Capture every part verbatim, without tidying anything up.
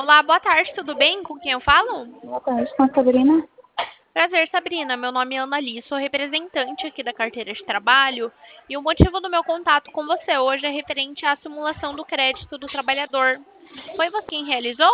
Olá, boa tarde, tudo bem? Com quem eu falo? Boa tarde, com a Sabrina. Prazer, Sabrina. Meu nome é Ana Li, sou representante aqui da carteira de trabalho e o motivo do meu contato com você hoje é referente à simulação do crédito do trabalhador. Foi você quem realizou?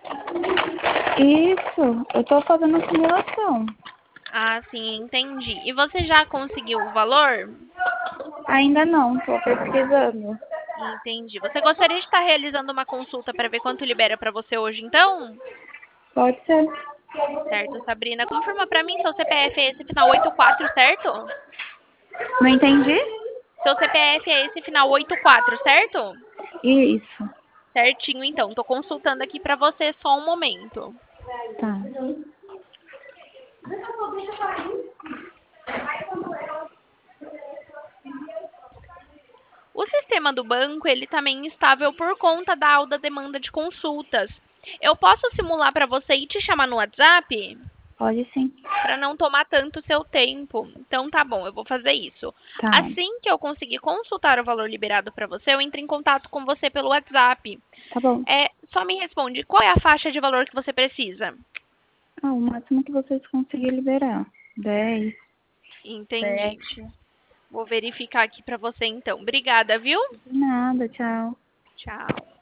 Isso, eu tô fazendo a simulação. Ah, sim, entendi. E você já conseguiu o valor? Ainda não, tô pesquisando. Entendi. Você gostaria de estar realizando uma consulta para ver quanto libera para você hoje, então? Pode ser. Certo, Sabrina. Confirma para mim, seu C P F é esse final oito quatro, certo? Não entendi? Seu C P F é esse final oito quatro, certo? Isso, Certinho, então. Tô consultando aqui para você só um momento. tá. O sistema do banco, ele também é instável por conta da alta demanda de consultas. Eu posso simular para você e te chamar no WhatsApp? Pode sim. Para não tomar tanto seu tempo. Então tá bom, eu vou fazer isso. Tá, Assim que eu conseguir consultar o valor liberado para você, eu entro em contato com você pelo WhatsApp. tá bom. É, só me responde, qual é a faixa de valor que você precisa? Ah, o máximo que vocês conseguirem liberar. Dez, Entendi. sete. Vou verificar aqui para você então. Obrigada, viu? De nada, tchau. Tchau.